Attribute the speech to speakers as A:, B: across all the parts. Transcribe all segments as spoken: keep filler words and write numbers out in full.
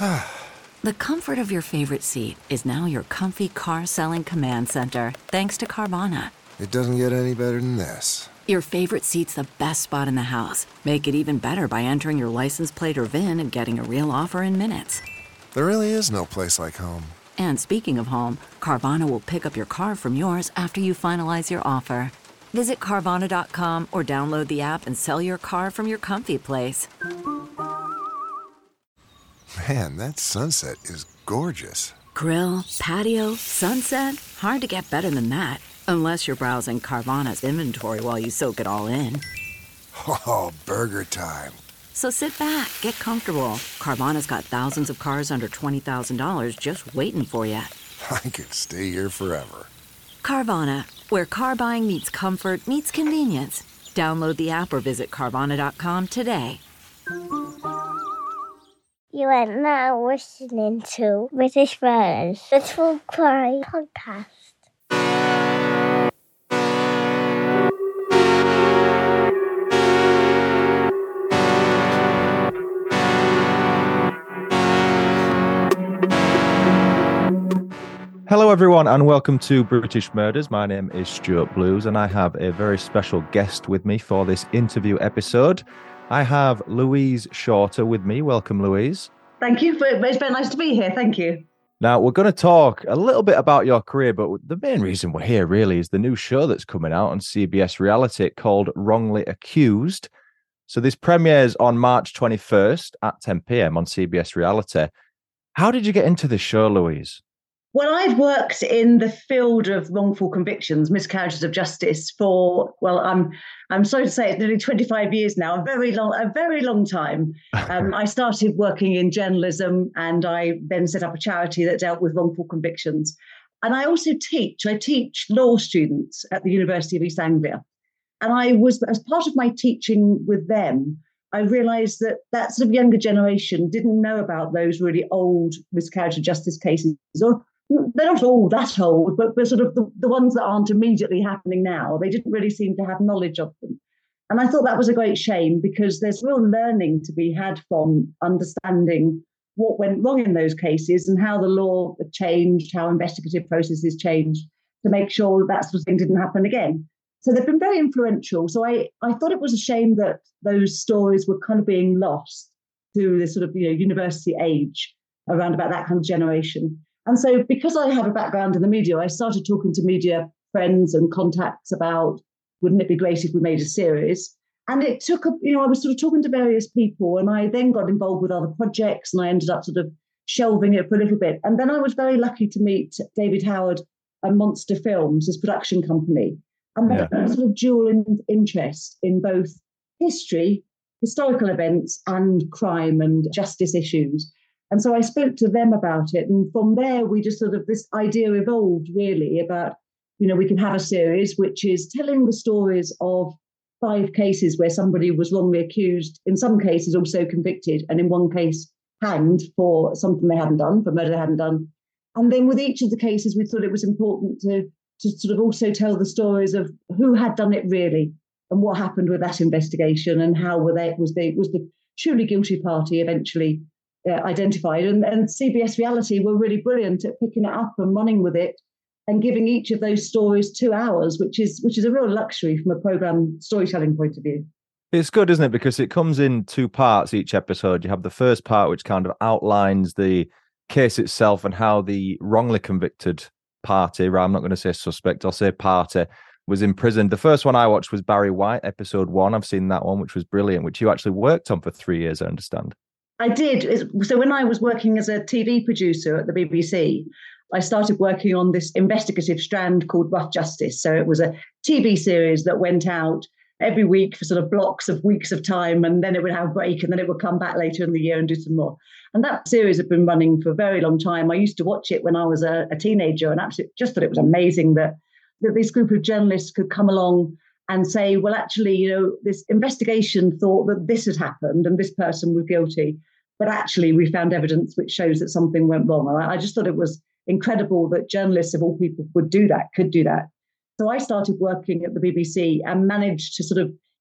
A: The comfort of your favorite seat is now your comfy car selling command center, thanks to Carvana.
B: It doesn't get any better than this.
A: Your favorite seat's the best spot in the house. Make it even better by entering your license plate or V I N and getting a real offer in minutes.
B: There really is no place like home.
A: And speaking of home, Carvana will pick up your car from yours after you finalize your offer. Visit Carvana dot com or download the app and sell your car from your comfy place.
B: Man, that sunset is gorgeous.
A: Grill, patio, sunset. Hard to get better than that. Unless you're browsing Carvana's inventory while you soak it all in.
B: Oh, burger time.
A: So sit back, get comfortable. Carvana's got thousands of cars under twenty thousand dollars just waiting for you.
B: I could stay here forever.
A: Carvana, where car buying meets comfort, meets convenience. Download the app or visit Carvana dot com today.
C: You are now listening to British Birds, the True Crime Podcast.
D: Hello everyone and welcome to British Murders. My name is Stuart Blues and I have a very special guest with me for this interview episode. I have Louise Shorter with me. Welcome, Louise.
E: Thank you. It's very nice to be here. Thank you.
D: Now, we're going to talk a little bit about your career, but the main reason we're here really is the new show that's coming out on C B S Reality called Wrongly Accused. So this premieres on March twenty-first at ten p.m. on C B S Reality. How did you get into this show, Louise?
E: Well, I've worked in the field of wrongful convictions, miscarriages of justice for, well, I'm I'm sorry to say it's nearly twenty-five years now, a very long, a very long time. Um, I started working in journalism and I then set up a charity that dealt with wrongful convictions. And I also teach, I teach law students at the University of East Anglia. And I was, as part of my teaching with them, I realised that that sort of younger generation didn't know about those really old miscarriage of justice cases, or they're not all that old, but, but sort of the, the ones that aren't immediately happening now. They didn't really seem to have knowledge of them. And I thought that was a great shame because there's real learning to be had from understanding what went wrong in those cases and how the law changed, how investigative processes changed to make sure that sort of thing didn't happen again. So they've been very influential. So I, I thought it was a shame that those stories were kind of being lost to the sort of, you know, university age around about that kind of generation. And so because I have a background in the media, I started talking to media friends and contacts about, wouldn't it be great if we made a series? And it took, a, you know, I was sort of talking to various people and I then got involved with other projects and I ended up sort of shelving it for a little bit. And then I was very lucky to meet David Howard and Monster Films, his production company. And they
D: Yeah.
E: had a sort of dual in, interest in both history, historical events and crime and justice issues. And so I spoke to them about it. And from there, we just sort of, this idea evolved really about, you know, we can have a series which is telling the stories of five cases where somebody was wrongly accused, in some cases also convicted, and in one case hanged for something they hadn't done, for murder they hadn't done. And then with each of the cases, we thought it was important to, to sort of also tell the stories of who had done it really and what happened with that investigation and how were they, was, they, was the truly guilty party eventually Uh, identified. And, and C B S Reality were really brilliant at picking it up and running with it and giving each of those stories two hours, which is which is a real luxury from a programme storytelling point of view.
D: It's good, isn't it? Because it comes in two parts each episode. You have the first part, which kind of outlines the case itself and how the wrongly convicted party, right, I'm not going to say suspect, I'll say party, was imprisoned. The first one I watched was Barry White, episode one. I've seen that one, which was brilliant, which you actually worked on for three years, I understand.
E: I did. So when I was working as a T V producer at the B B C, I started working on this investigative strand called Rough Justice. So it was a T V series that went out every week for sort of blocks of weeks of time, and then it would have a break, and then it would come back later in the year and do some more. And that series had been running for a very long time. I used to watch it when I was a, a teenager and absolutely just thought it was amazing that, that this group of journalists could come along and say, well, actually, you know, this investigation thought that this had happened and this person was guilty. But actually, we found evidence which shows that something went wrong. And I, I just thought it was incredible that journalists of all people would do that, could do that. So I started working at the B B C and managed to sort of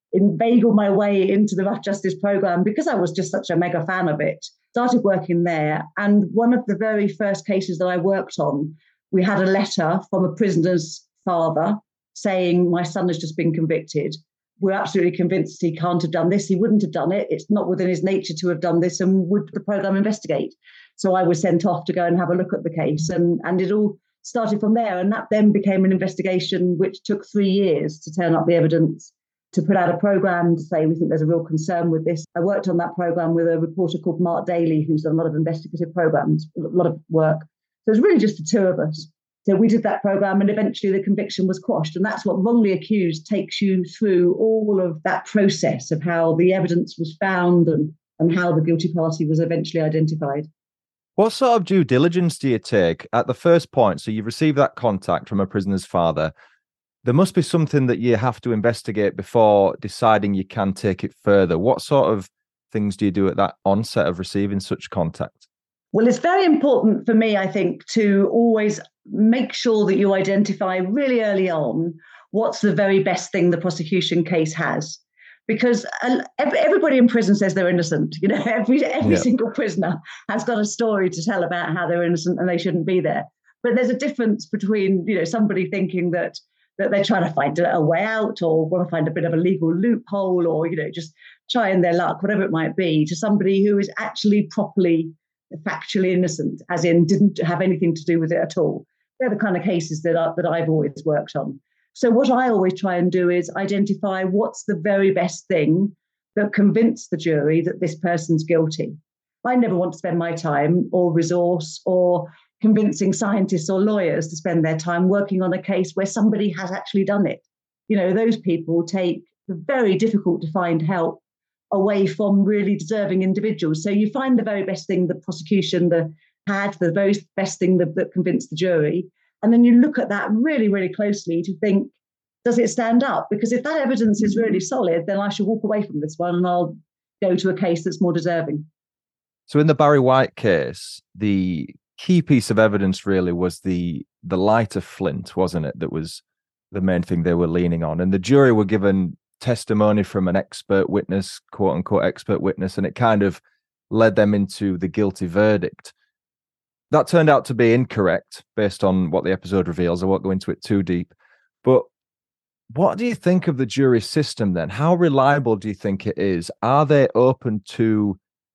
E: inveigle my way into the Rough Justice programme because I was just such a mega fan of it. Started working there. And one of the very first cases that I worked on, we had a letter from a prisoner's father saying, my son has just been convicted. We're absolutely convinced he can't have done this. He wouldn't have done it. It's not within his nature to have done this. And would the programme investigate? So I was sent off to go and have a look at the case. And, and it all started from there. And that then became an investigation which took three years to turn up the evidence, to put out a programme to say, we think there's a real concern with this. I worked on that programme with a reporter called Mark Daly, who's done a lot of investigative programmes, a lot of work. So it was really just the two of us. So we did that programme and eventually the conviction was quashed. And that's what Wrongly Accused takes you through, all of that process of how the evidence was found and, and how the guilty party was eventually identified.
D: What sort of due diligence do you take at the first point? So you've received that contact from a prisoner's father. There must be something that you have to investigate before deciding you can take it further. What sort of things do you do at that onset of receiving such contact?
E: Well, it's very important for me, I think, to always make sure that you identify really early on what's the very best thing the prosecution case has. Because everybody in prison says they're innocent. You know, every every yeah. single prisoner has got a story to tell about how they're innocent and they shouldn't be there. But there's a difference between, you know, somebody thinking that that they're trying to find a way out or want to find a bit of a legal loophole or, you know, just trying their luck, whatever it might be, to somebody who is actually properly factually innocent, as in didn't have anything to do with it at all. They're the kind of cases that, I, that I've always worked on. So what I always try and do is identify what's the very best thing that convince the jury that this person's guilty. I never want to spend my time or resource or convincing scientists or lawyers to spend their time working on a case where somebody has actually done it. You know, those people take the very difficult to find help away from really deserving individuals. So you find the very best thing the prosecution the, had, the very best thing that, that convinced the jury. And then you look at that really, really closely to think, does it stand up? Because if that evidence is really solid, then I should walk away from this one and I'll go to a case that's more deserving.
D: So in the Barry White case, the key piece of evidence really was the the lighter flint, wasn't it? That was the main thing they were leaning on. And the jury were given testimony from an expert witness, quote unquote expert witness, and it kind of led them into the guilty verdict. That turned out to be incorrect based on what the episode reveals. I won't go into it too deep. But what do you think of the jury system then? How reliable do you think it is? Are they open to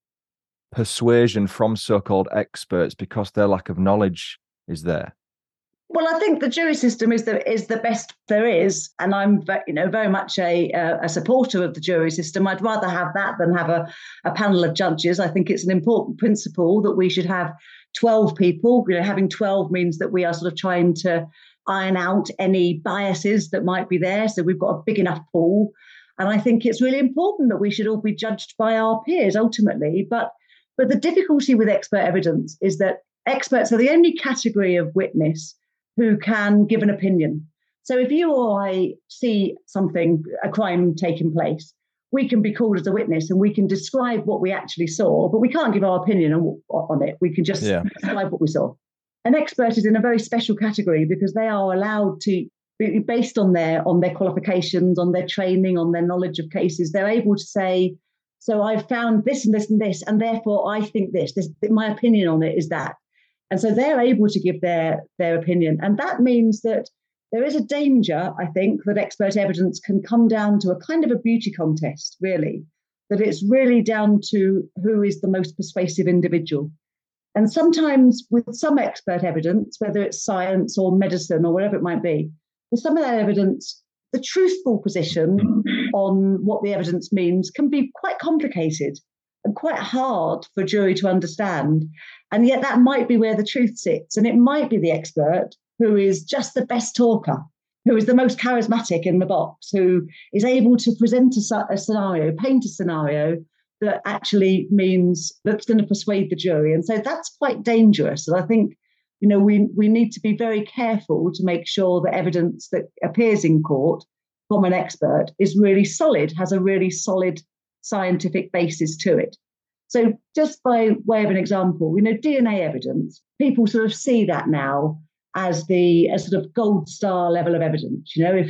D: persuasion from so-called experts because their lack of knowledge is there?
E: Well, I think the jury system is the is the best there is, and I'm you know very much a a supporter of the jury system. I'd rather have that than have a, a panel of judges. I think it's an important principle that we should have twelve people. You know, having twelve means that we are sort of trying to iron out any biases that might be there. So we've got a big enough pool, and I think it's really important that we should all be judged by our peers ultimately. But but the difficulty with expert evidence is that experts are the only category of witness who can give an opinion. So if you or I see something, a crime taking place, we can be called as a witness and we can describe what we actually saw, but we can't give our opinion on, on it. We can just yeah. describe what we saw. An expert is in a very special category because they are allowed to, based on their on their qualifications, on their training, on their knowledge of cases, they're able to say, so I've found this and this and this, and therefore I think this, this my opinion on it is that. And so they're able to give their, their opinion. And that means that there is a danger, I think, that expert evidence can come down to a kind of a beauty contest, really, that it's really down to who is the most persuasive individual. And sometimes with some expert evidence, whether it's science or medicine or whatever it might be, with some of that evidence, the truthful position on what the evidence means can be quite complicated and quite hard for a jury to understand. And yet that might be where the truth sits. And it might be the expert who is just the best talker, who is the most charismatic in the box, who is able to present a, a scenario, paint a scenario that actually means that's going to persuade the jury. And so that's quite dangerous. And I think, you know, we, we need to be very careful to make sure that evidence that appears in court from an expert is really solid, has a really solid scientific basis to it. So just by way of an example, you know, D N A evidence, people sort of see that now as the as sort of gold star level of evidence. You know, if you've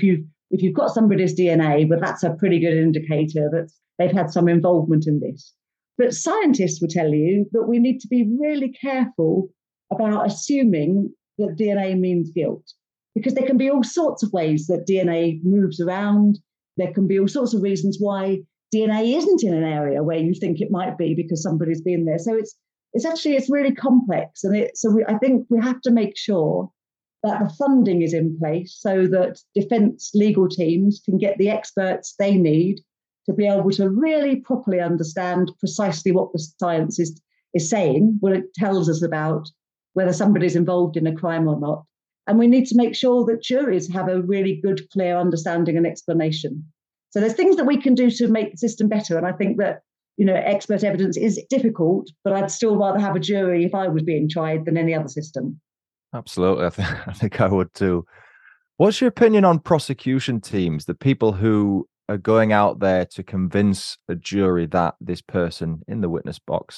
E: if you've got somebody's D N A, but that's a pretty good indicator that they've had some involvement in this. But scientists will tell you that we need to be really careful about assuming that D N A means guilt, because there can be all sorts of ways that D N A moves around. There can be all sorts of reasons why D N A isn't in an area where you think it might be because somebody's been there. So it's it's actually, it's really complex. And it, so we, I think we have to make sure that the funding is in place so that defence legal teams can get the experts they need to be able to really properly understand precisely what the science is, is saying, what it tells us about whether somebody's involved in a crime or not. And we need to make sure that juries have a really good, clear understanding and explanation. So there's things that we can do to make the system better. And I think that, you know, expert evidence is difficult, but I'd still rather have a jury if I was being tried than any other system.
D: Absolutely. I, th- I think I would too. What's your opinion on prosecution teams, the people who are going out there to convince a jury that this person in the witness box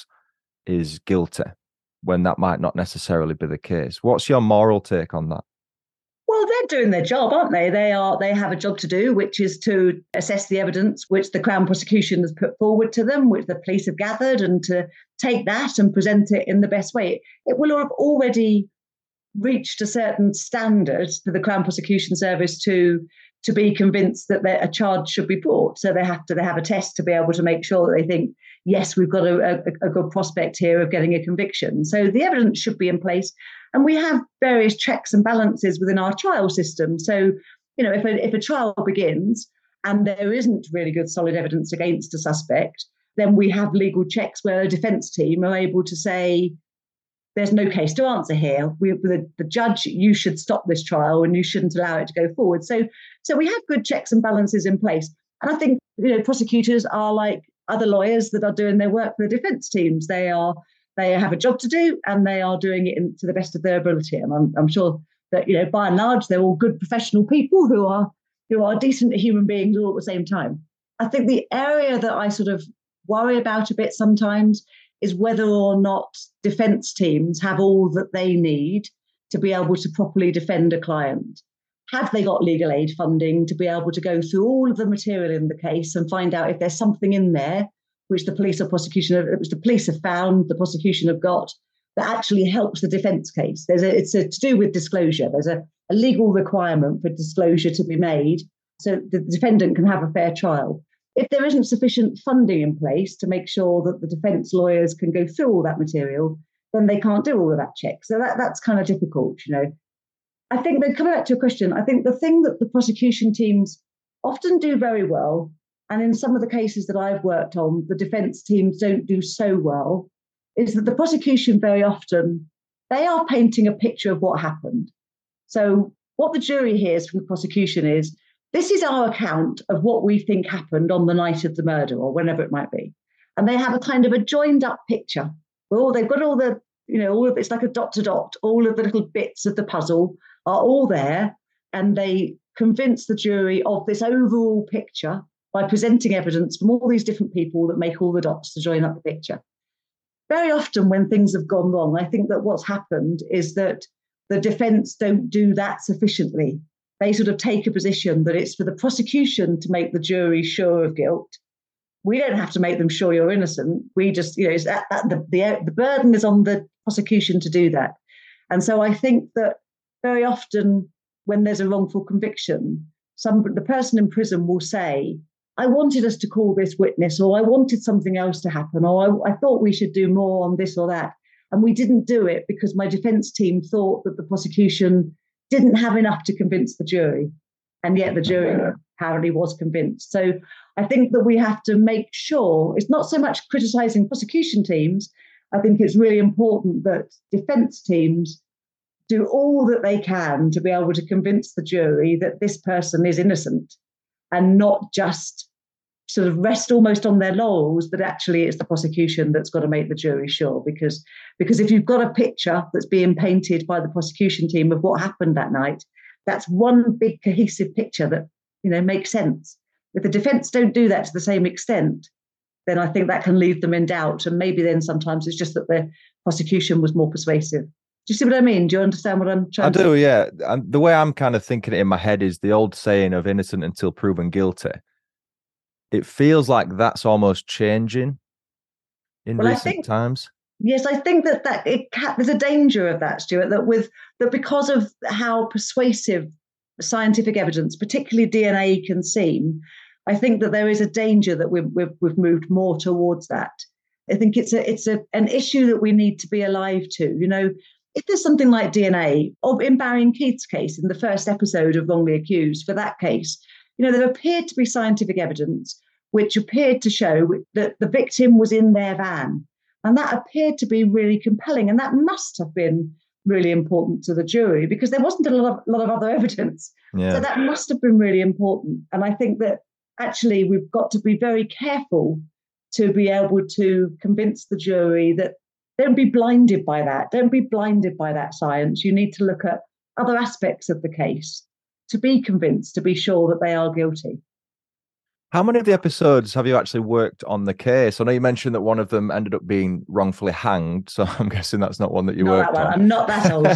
D: is guilty, when that might not necessarily be the case? What's your moral take on that?
E: Well, they're doing their job, aren't they? They are. They have a job to do, which is to assess the evidence which the Crown prosecution has put forward to them, which the police have gathered, and to take that and present it in the best way. It will have already reached a certain standard for the Crown Prosecution Service to to be convinced that a charge should be brought. So they have to they have a test to be able to make sure that they think, yes, we've got a, a, a good prospect here of getting a conviction. So the evidence should be in place. And we have various checks and balances within our trial system. So, you know, if a, if a trial begins and there isn't really good solid evidence against a suspect, then we have legal checks where a defence team are able to say, there's no case to answer here. We, the, the judge, you should stop this trial and you shouldn't allow it to go forward. So, so we have good checks and balances in place. And I think, you know, prosecutors are like other lawyers that are doing their work for the defence teams. They are they have a job to do and they are doing it in, to the best of their ability. And I'm, I'm sure that, you know, by and large, they're all good professional people who are who are decent human beings all at the same time. I think the area that I sort of worry about a bit sometimes is whether or not defence teams have all that they need to be able to properly defend a client. Have they got legal aid funding to be able to go through all of the material in the case and find out if there's something in there which the police or prosecution, which the police have found, the prosecution have got, that actually helps the defence case? There's a, it's a, to do with disclosure. There's a, a legal requirement for disclosure to be made so the defendant can have a fair trial. If there isn't sufficient funding in place to make sure that the defence lawyers can go through all that material, then they can't do all of that check. So that, that's kind of difficult, you know. I think, then coming back to your question, I think the thing that the prosecution teams often do very well, and in some of the cases that I've worked on, the defence teams don't do so well, is that the prosecution very often, they are painting a picture of what happened. So what the jury hears from the prosecution is, this is our account of what we think happened on the night of the murder or whenever it might be. And they have a kind of a joined up picture. Well, they've got all the, you know, all of it's like a dot to dot, all of the little bits of the puzzle are all there. And they convince the jury of this overall picture by presenting evidence from all these different people that make all the dots to join up the picture. Very often when things have gone wrong, I think that what's happened is that the defence don't do that sufficiently. They sort of take a position that it's for the prosecution to make the jury sure of guilt. We don't have to make them sure you're innocent. We just, you know, it's that, that, the, the, the burden is on the prosecution to do that. And so I think that very often when there's a wrongful conviction, some the person in prison will say, I wanted us to call this witness, or I wanted something else to happen, or I, I thought we should do more on this or that. And we didn't do it because my defence team thought that the prosecution didn't have enough to convince the jury. And yet the jury apparently was convinced. So I think that we have to make sure, it's not so much criticising prosecution teams. I think it's really important that defence teams do all that they can to be able to convince the jury that this person is innocent and not just sort of rest almost on their laurels, but actually it's the prosecution that's got to make the jury sure. Because, because if you've got a picture that's being painted by the prosecution team of what happened that night, that's one big cohesive picture that, you know, makes sense. If the defence don't do that to the same extent, then I think that can leave them in doubt. And maybe then sometimes it's just that the prosecution was more persuasive. you see what I mean? Do you understand what I'm trying
D: I
E: to
D: do, yeah. And the way I'm kind of thinking it in my head is the old saying of innocent until proven guilty. It feels like that's almost changing in
E: Well, I
D: recent
E: think-
D: times.
E: Yes, I think that, that it ca- there's a danger of that, Stuart, that with that because of how persuasive scientific evidence, particularly D N A, can seem, I think that there is a danger that we've, we've, we've moved more towards that. I think it's a it's a an issue that we need to be alive to. You know, if there's something like D N A, or in Barry and Keith's case, in the first episode of Wrongly Accused, for that case, you know, there appeared to be scientific evidence which appeared to show that the victim was in their van. And that appeared to be really compelling. And that must have been really important to the jury because there wasn't a lot of, lot of other evidence.
D: Yeah.
E: So that must have been really important. And I think that actually we've got to be very careful to be able to convince the jury that don't be blinded by that. Don't be blinded by that science. You need to look at other aspects of the case to be convinced, to be sure that they are guilty.
D: How many of the episodes have you actually worked on the case? I know you mentioned that one of them ended up being wrongfully hanged, so I'm guessing that's not one that you
E: Not
D: worked
E: that one.
D: on.
E: I'm not that old,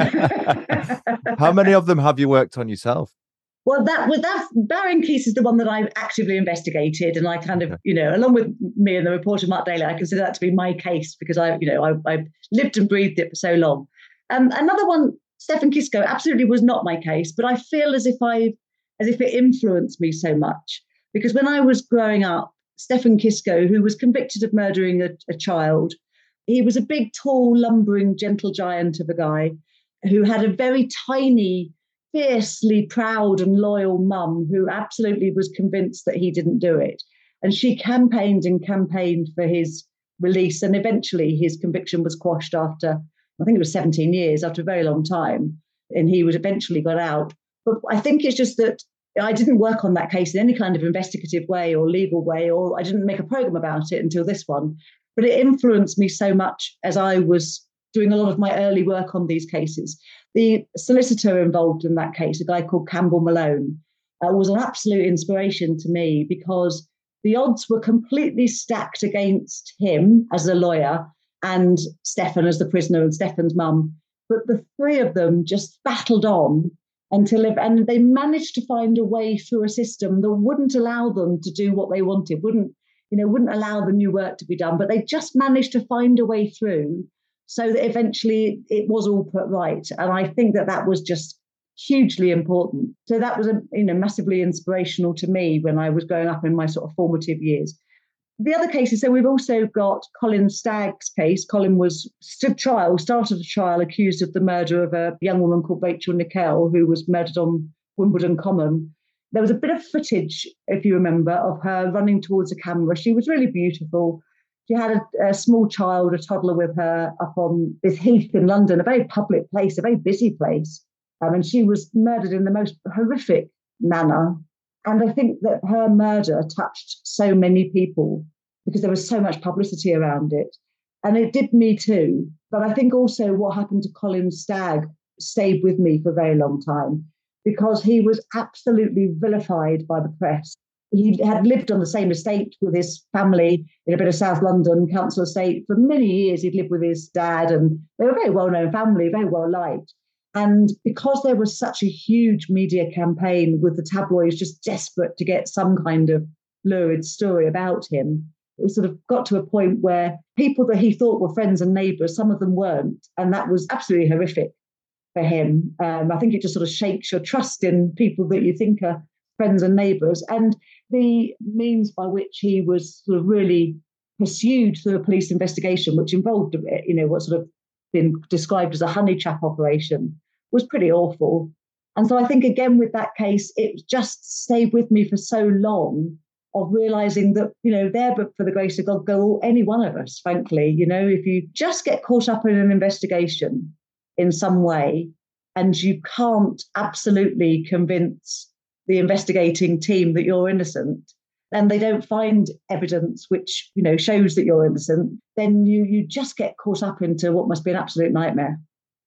E: Stuart.
D: How many of them have you worked on yourself?
E: Well, that with that Barry and Keith is the one that I've actively investigated, and I kind of, you know, along with me and the reporter Mark Daly, I consider that to be my case because I, you know, I, I've lived and breathed it for so long. Um, another one, Stephen Kisco, absolutely was not my case, but I feel as if I, as if it influenced me so much. Because when I was growing up, Stephen Kisco, who was convicted of murdering a, a child, he was a big, tall, lumbering, gentle giant of a guy who had a very tiny, fiercely proud and loyal mum who absolutely was convinced that he didn't do it. And she campaigned and campaigned for his release. And eventually his conviction was quashed after, I think it was seventeen years, after a very long time. And he was eventually got out. But I think it's just that I didn't work on that case in any kind of investigative way or legal way, or I didn't make a program about it until this one. But it influenced me so much as I was doing a lot of my early work on these cases. The solicitor involved in that case, a guy called Campbell Malone, uh, was an absolute inspiration to me because the odds were completely stacked against him as a lawyer and Stefan as the prisoner and Stefan's mum. But the three of them just battled on until, and they managed to find a way through a system that wouldn't allow them to do what they wanted, wouldn't, you know, wouldn't allow the new work to be done, but they just managed to find a way through so that eventually it was all put right. And I think that that was just hugely important. So that was, a, you know, massively inspirational to me when I was growing up in my sort of formative years. The other cases, so we've also got Colin Stagg's case. Colin was stood trial, started a trial accused of the murder of a young woman called Rachel Nickel, who was murdered on Wimbledon Common. There was a bit of footage, if you remember, of her running towards a camera. She was really beautiful. She had a, a small child, a toddler with her up on this heath in London, a very public place, a very busy place. Um, and she was murdered in the most horrific manner. And I think that her murder touched so many people because there was so much publicity around it. And it did me too. But I think also what happened to Colin Stagg stayed with me for a very long time because he was absolutely vilified by the press. He had lived on the same estate with his family in a bit of South London council estate for many years. He'd lived with his dad and they were a very well-known family, very well-liked. And because there was such a huge media campaign with the tabloids just desperate to get some kind of lurid story about him, it sort of got to a point where people that he thought were friends and neighbours, some of them weren't. And that was absolutely horrific for him. Um, I think it just sort of shakes your trust in people that you think are friends and neighbours. And the means by which he was sort of really pursued through a police investigation, which involved, you know, what sort of been described as a honey trap operation, was pretty awful. And so I think, again, with that case, it just stayed with me for so long of realising that, you know, there but for the grace of God go any one of us, frankly. You know, if you just get caught up in an investigation in some way and you can't absolutely convince the investigating team that you're innocent, and they don't find evidence which, you know, shows that you're innocent, then you you just get caught up into what must be an absolute nightmare.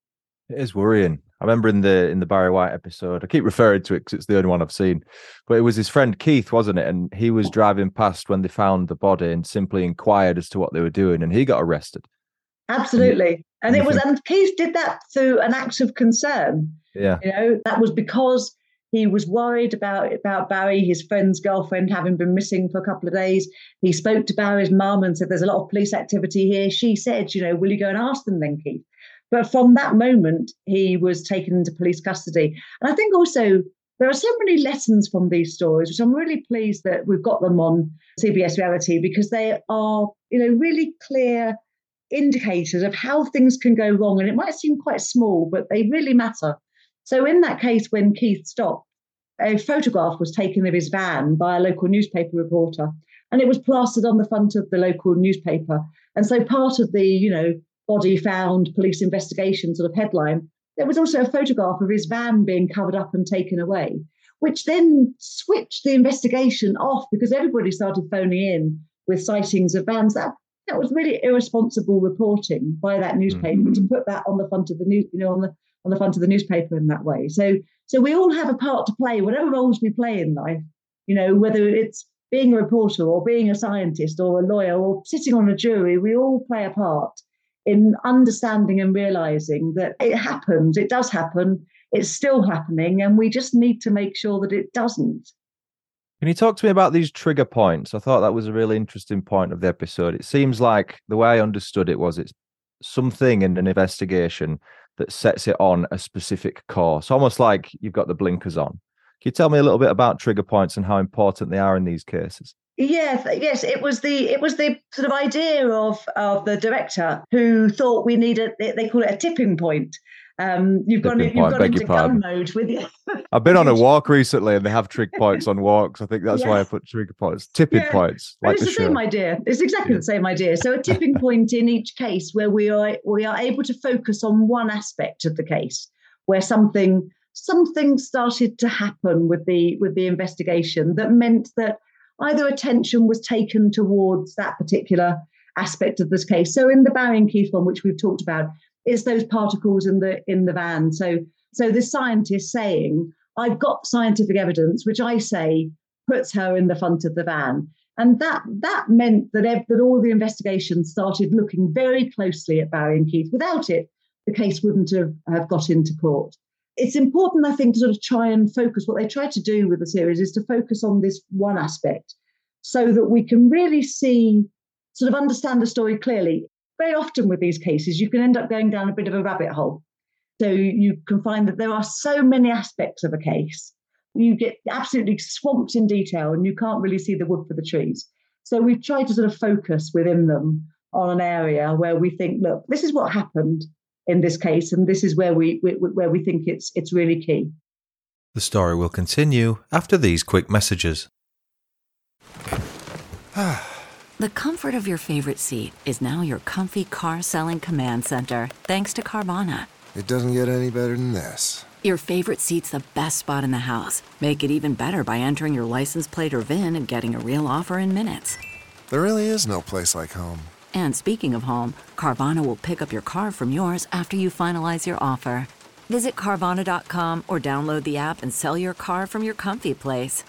D: It is worrying. I remember in the in the Barry White episode, I keep referring to it because it's the only one I've seen, but it was his friend Keith, wasn't it? And he was driving past when they found the body and simply inquired as to what they were doing, and he got arrested.
E: Absolutely. And it was, and Keith did that through an act of concern.
D: Yeah.
E: You know, that was because he was worried about, about Barry, his friend's girlfriend, having been missing for a couple of days. He spoke to Barry's mum and said, there's a lot of police activity here. She said, you know, will you go and ask them then, Keith? But from that moment, he was taken into police custody. And I think also there are so many lessons from these stories, which I'm really pleased that we've got them on C B S Reality, because they are, you know, really clear indicators of how things can go wrong. And it might seem quite small, but they really matter. So in that case, when Keith stopped, a photograph was taken of his van by a local newspaper reporter, and it was plastered on the front of the local newspaper. And so part of the, you know, body found, police investigation sort of headline, there was also a photograph of his van being covered up and taken away, which then switched the investigation off because everybody started phoning in with sightings of vans. That that was really irresponsible reporting by that newspaper mm-hmm. to put that on the front of the news, you know, on the on the front of the newspaper in that way. So so we all have a part to play, whatever roles we play in life, you know, whether it's being a reporter or being a scientist or a lawyer or sitting on a jury, we all play a part in understanding and realizing that it happens, it does happen, it's still happening, and we just need to make sure that it doesn't.
D: Can you talk to me about these trigger points? I thought that was a really interesting point of the episode. It seems like the way I understood it was it's something in an investigation that sets it on a specific course, almost like you've got the blinkers on. Can you tell me a little bit about trigger points and how important they are in these cases?
E: Yes, yes, it was the it was the sort of idea of of the director who thought we needed, they call it a tipping point. Um, you've gone, you've gone into gun mode with you.
D: I've been on a walk recently and they have trigger points on walks. I think that's yes. why I put trigger points, tipping yeah. points. Like
E: it's the, the same idea. It's exactly yeah. the same idea. So a tipping point in each case where we are we are able to focus on one aspect of the case, where something something started to happen with the with the investigation that meant that either attention was taken towards that particular aspect of this case. So in the Barry and Keith one, which we've talked about, is those particles in the in the van. So so the scientist saying, I've got scientific evidence, which I say puts her in the front of the van. And that that meant that, ev- that all the investigations started looking very closely at Barry and Keith. Without it, the case wouldn't have, have got into court. It's important, I think, to sort of try and focus. What they tried to do with the series is to focus on this one aspect so that we can really see, sort of understand the story clearly. Very often with these cases, you can end up going down a bit of a rabbit hole. So you can find that there are so many aspects of a case. You get absolutely swamped in detail and you can't really see the wood for the trees. So we've tried to sort of focus within them on an area where we think, look, this is what happened in this case, and this is where we, we where we think it's it's really key.
F: The story will continue after these quick messages.
A: The comfort of your favorite seat is now your comfy car selling command center, thanks to Carvana.
B: It doesn't get any better than this.
A: Your favorite seat's the best spot in the house. Make it even better by entering your license plate or V I N and getting a real offer in minutes.
B: There really is no place like home.
A: And speaking of home, Carvana will pick up your car from yours after you finalize your offer. Visit Carvana dot com or download the app and sell your car from your comfy place.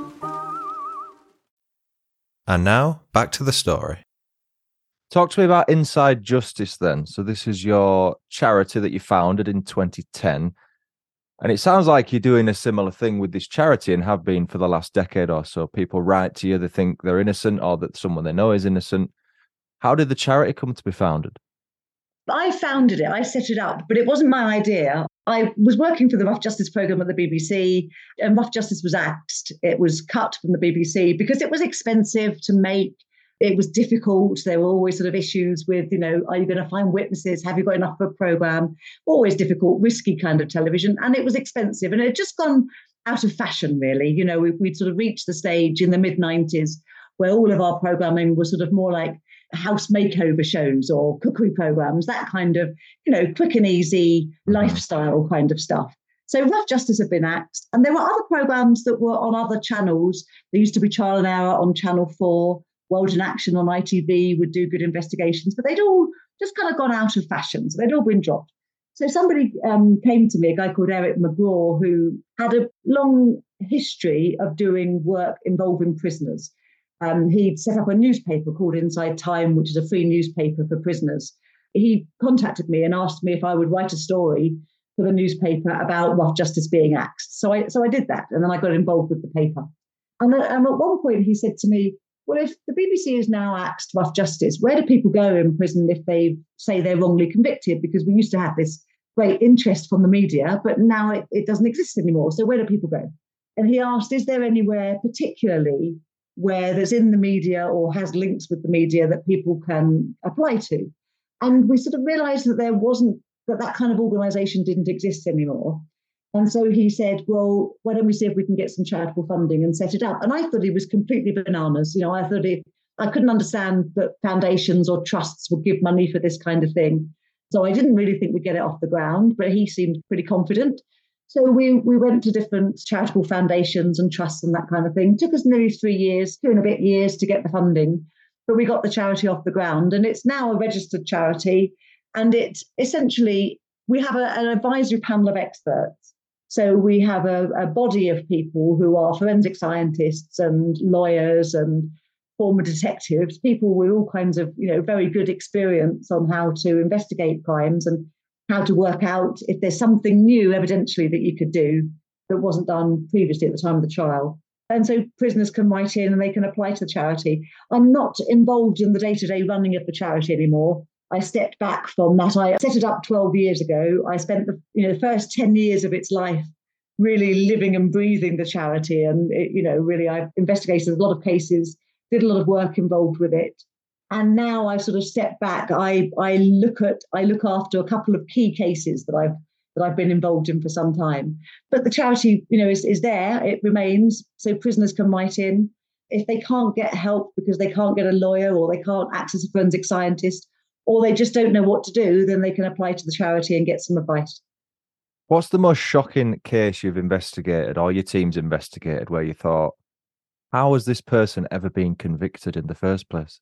F: And now, back to the story.
D: Talk to me about Inside Justice then. So this is your charity that you founded in twenty ten. And it sounds like you're doing a similar thing with this charity and have been for the last decade or so. People write to you, they think they're innocent or that someone they know is innocent. How did the charity come to be founded?
E: I founded it, I set it up, but it wasn't my idea. I was working for the Rough Justice programme at the B B C, and Rough Justice was axed. It was cut from the B B C because it was expensive to make. It was difficult. There were always sort of issues with, you know, are you going to find witnesses? Have you got enough of a programme? Always difficult, risky kind of television. And it was expensive. And it had just gone out of fashion, really. You know, we, we'd sort of reached the stage in the mid nineties where all of our programming was sort of more like house makeover shows or cookery programs, that kind of, you know, quick and easy lifestyle kind of stuff. So Rough Justice had been axed. And there were other programs that were on other channels. There used to be Trial and Error on Channel four, World in Action on I T V would do good investigations, but they'd all just kind of gone out of fashion. So they'd all been dropped. So somebody um, came to me, a guy called Eric McGraw, who had a long history of doing work involving prisoners. Um, he'd set up a newspaper called Inside Time, which is a free newspaper for prisoners. he contacted me and asked me if I would write a story for the newspaper about Rough Justice being axed. So I so I did that, and then I got involved with the paper. And, and at one point he said to me, well, if the B B C has now axed Rough Justice, where do people go in prison if they say they're wrongly convicted? Because we used to have this great interest from the media, but now it, it doesn't exist anymore. So where do people go? And he asked, is there anywhere particularly where there's in the media or has links with the media that people can apply to? And we sort of realized that there wasn't, that that kind of organization didn't exist anymore. And so he said, well, why don't we see if we can get some charitable funding and set it up? And I thought he was completely bananas. You know, I thought he, I couldn't understand that foundations or trusts would give money for this kind of thing. So I didn't really think we'd get it off the ground, but he seemed pretty confident. So we we went to different charitable foundations and trusts and that kind of thing. It took us nearly three years, two and a bit years to get the funding, but we got the charity off the ground, and it's now a registered charity. And it essentially, we have a, an advisory panel of experts. So we have a, a body of people who are forensic scientists and lawyers and former detectives, people with all kinds of, you know, very good experience on how to investigate crimes and how to work out if there's something new evidentially that you could do that wasn't done previously at the time of the trial. And so prisoners can write in and they can apply to the charity. I'm not involved in the day-to-day running of the charity anymore. I stepped back from that. I set it up twelve years ago. I spent the, you know, the first ten years of its life really living and breathing the charity. And, it, you know, really I've investigated a lot of cases, did a lot of work involved with it. And now I've sort of stepped back. I I look at I look after a couple of key cases that I've that I've been involved in for some time. But the charity, you know, is, is there. It remains. So prisoners can write in. If they can't get help because they can't get a lawyer or they can't access a forensic scientist, or they just don't know what to do, then they can apply to the charity and get some advice.
D: What's the most shocking case you've investigated or your team's investigated where you thought, how has this person ever been convicted in the first place?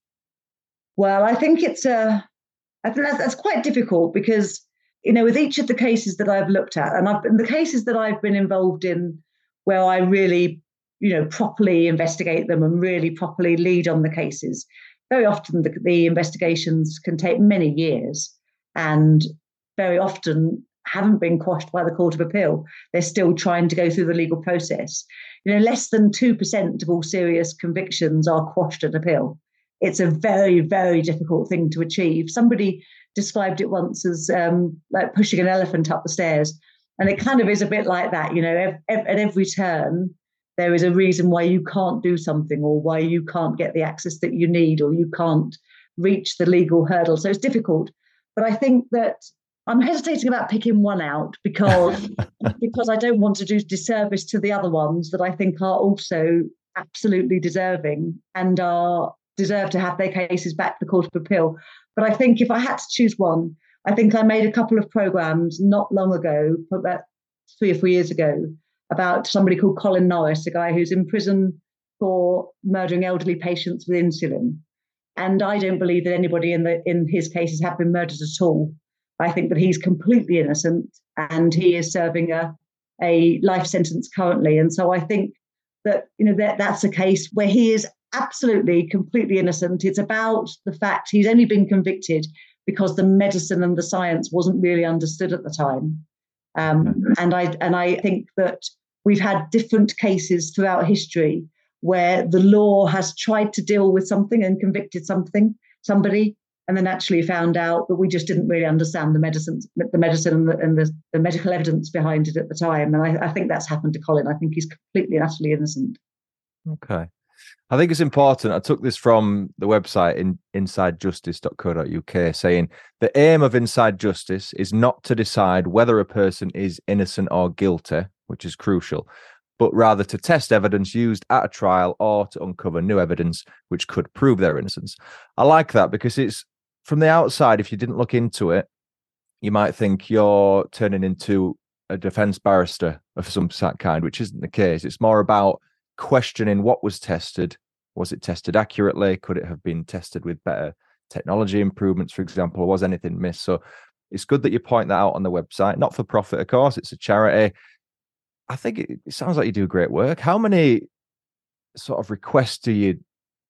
E: Well, I think it's a, I think that's, that's quite difficult because, you know, with each of the cases that I've looked at, and I've been the cases that I've been involved in where I really, you know, properly investigate them and really properly lead on the cases, very often the, the investigations can take many years and very often haven't been quashed by the Court of Appeal. They're still trying to go through the legal process. You know, less than two percent of all serious convictions are quashed at appeal. It's a very, very difficult thing to achieve. Somebody described it once as um, like pushing an elephant up the stairs. And it kind of is a bit like that. You know, ev- ev- at every turn, there is a reason why you can't do something or why you can't get the access that you need or you can't reach the legal hurdle. So it's difficult. But I think that I'm hesitating about picking one out because, because I don't want to do disservice to the other ones that I think are also absolutely deserving and are deserve to have their cases back to the Court of Appeal. But I think if I had to choose one, I think I made a couple of programmes not long ago, about three or four years ago, about somebody called Colin Norris, a guy who's in prison for murdering elderly patients with insulin. And I don't believe that anybody in the in his cases have been murdered at all. I think that he's completely innocent and he is serving a, a life sentence currently. And so I think that, you know, that that's a case where he is absolutely completely innocent. It's about the fact he's only been convicted because the medicine and the science wasn't really understood at the time. Um, and I and I think that we've had different cases throughout history where the law has tried to deal with something and convicted something, somebody, and then actually found out that we just didn't really understand the medicine, the medicine and, the, and the, the medical evidence behind it at the time. And I, I think that's happened to Colin. I think he's completely and utterly innocent.
D: Okay. I think it's important. I took this from the website in inside justice dot co dot uk saying the aim of Inside Justice is not to decide whether a person is innocent or guilty, which is crucial, but rather to test evidence used at a trial or to uncover new evidence which could prove their innocence. I like that because it's from the outside, if you didn't look into it, you might think you're turning into a defense barrister of some kind, which isn't the case. It's more about questioning what was tested. Was it tested accurately? Could it have been tested with better technology improvements, for example? Was anything missed? So it's good that you point that out on the website. Not for profit, of course. It's a charity. I think it, it sounds like you do great work. How many sort of requests do you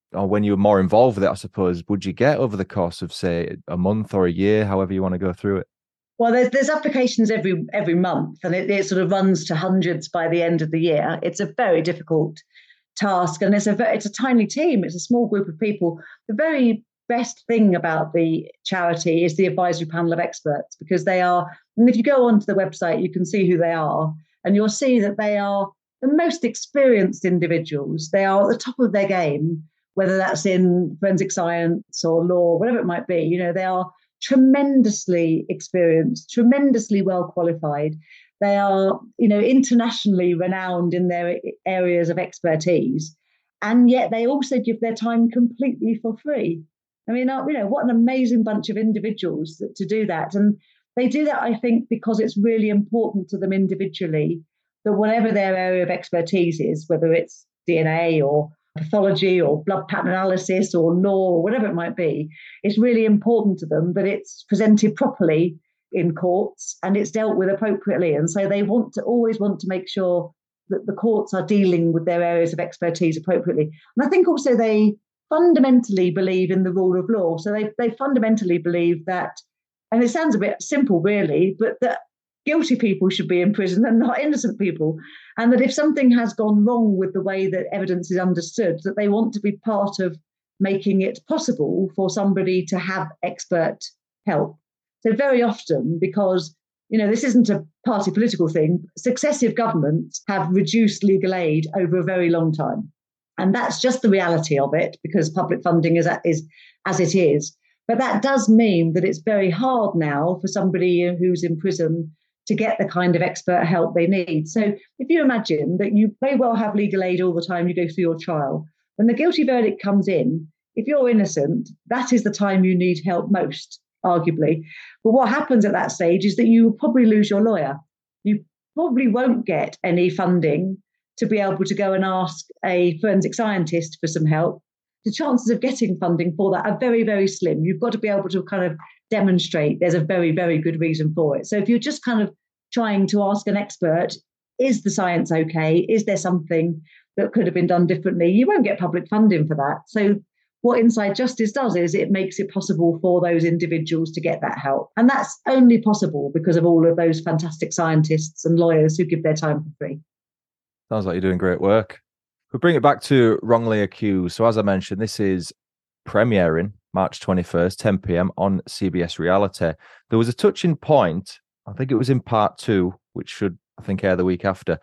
D: or when you were more involved with it, I suppose, would you get over the course of, say, a month or a year, however you want to go through it?
E: Well, there's, there's applications every every month, and it, it sort of runs to hundreds by the end of the year. It's a very difficult task, and it's a very, it's a tiny team. It's a small group of people. The very best thing about the charity is the advisory panel of experts, because they are, and if you go onto the website, you can see who they are, and you'll see that they are the most experienced individuals. They are at the top of their game, whether that's in forensic science or law, whatever it might be. You know, they are tremendously experienced, tremendously well qualified. They are, you know, internationally renowned in their areas of expertise, and yet they also give their time completely for free. I mean, you know, what an amazing bunch of individuals that, to do that. And they do that, I think, because it's really important to them individually that whatever their area of expertise is, whether it's D N A or pathology or blood pattern analysis or law or whatever it might be, it's really important to them that it's presented properly in courts and it's dealt with appropriately. And so they want to always want to make sure that the courts are dealing with their areas of expertise appropriately. And I think also they fundamentally believe in the rule of law. So they, they fundamentally believe that, and it sounds a bit simple really, but that guilty people should be in prison and not innocent people. And that if something has gone wrong with the way that evidence is understood, that they want to be part of making it possible for somebody to have expert help. So very often, because, you know, this isn't a party political thing, successive governments have reduced legal aid over a very long time. And that's just the reality of it, because public funding is, is as it is. But that does mean that it's very hard now for somebody who's in prison to get the kind of expert help they need. So if you imagine that you may well have legal aid all the time you go through your trial, when the guilty verdict comes in, if you're innocent, that is the time you need help most, arguably. But what happens at that stage is that you will probably lose your lawyer. You probably won't get any funding to be able to go and ask a forensic scientist for some help. The chances of getting funding for that are very, very slim. You've got to be able to kind of demonstrate there's a very, very good reason for it. So if you're just kind of trying to ask an expert, is the science okay? Is there something that could have been done differently? You won't get public funding for that. So what Inside Justice does is it makes it possible for those individuals to get that help. And that's only possible because of all of those fantastic scientists and lawyers who give their time for free.
D: Sounds like you're doing great work. We'll bring it back to Wrongly Accused. So as I mentioned, this is premiering March twenty-first, ten p.m. on C B S Reality. There was a touching point, I think it was in part two, which should, I think, air the week after,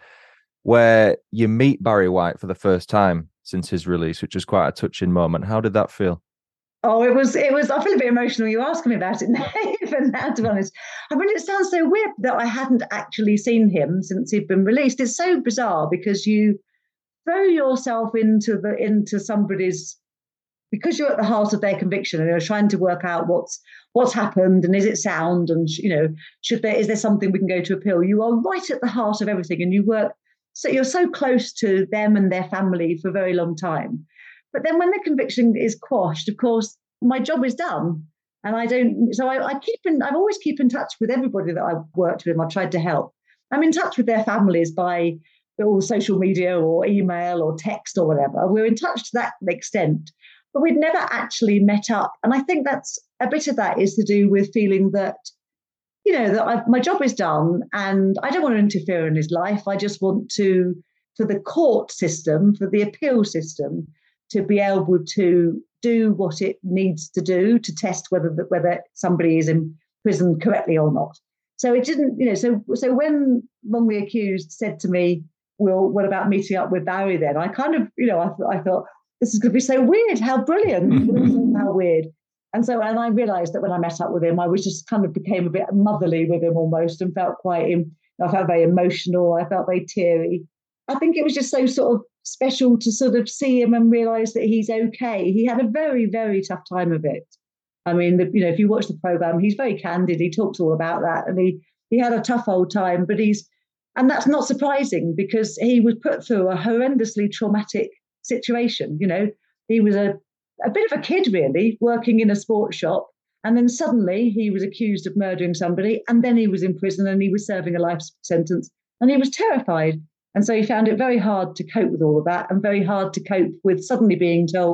D: where you meet Barry White for the first time since his release, which was quite a touching moment. How did that feel?
E: Oh, it was, it was, I feel a bit emotional. You asking me about it now, even now, to be honest. I mean, it sounds so weird that I hadn't actually seen him since he'd been released. It's so bizarre because you throw yourself into the, into somebody's, because you're at the heart of their conviction and you're trying to work out what's, what's happened and is it sound and, you know, should there, is there something we can go to appeal? You are right at the heart of everything and you work, so you're so close to them and their family for a very long time. But then when the conviction is quashed, of course, my job is done. And I don't, so I, I keep in, I've always keep in touch with everybody that I've worked with. I've tried to help. I'm in touch with their families by all social media or email or text or whatever. We're in touch to that extent, but we'd never actually met up. And I think that's a bit of that is to do with feeling that, you know, that I've, my job is done and I don't want to interfere in his life. I just want to, for the court system, for the appeal system, to be able to do what it needs to do to test whether the, whether somebody is in prison correctly or not. So it didn't, you know, so so when Wrongly Accused said to me, well, what about meeting up with Barry then? I kind of, you know, I, th- I thought, this is going to be so weird. How brilliant. How weird. And so, and I realised that when I met up with him, I was just kind of became a bit motherly with him almost and felt quite, I felt very emotional. I felt very teary. I think it was just so sort of special to sort of see him and realise that he's okay. He had a very, very tough time of it. I mean, the, you know, if you watch the programme, he's very candid. He talks all about that. And he, he had a tough old time, but he's, and that's not surprising because he was put through a horrendously traumatic situation. You know, he was a, a bit of a kid, really, working in a sports shop. And then suddenly he was accused of murdering somebody. And then he was in prison and he was serving a life sentence. And he was terrified. And so he found it very hard to cope with all of that and very hard to cope with suddenly being told,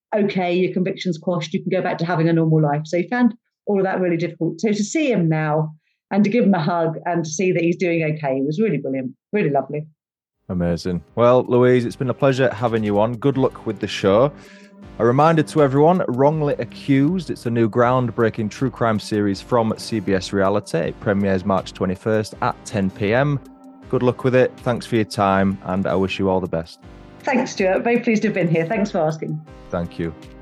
E: okay, your conviction's quashed, you can go back to having a normal life. So he found all of that really difficult. So to see him now and to give him a hug and to see that he's doing okay was really brilliant, really lovely.
D: Amazing. Well, Louise, it's been a pleasure having you on. Good luck with the show. A reminder to everyone, Wrongly Accused. It's a new groundbreaking true crime series from C B S Reality. It premieres March twenty-first at ten p.m. Good luck with it. Thanks for your time, and I wish you all the best.
E: Thanks, Stuart. Very pleased to have been here. Thanks for asking.
D: Thank you.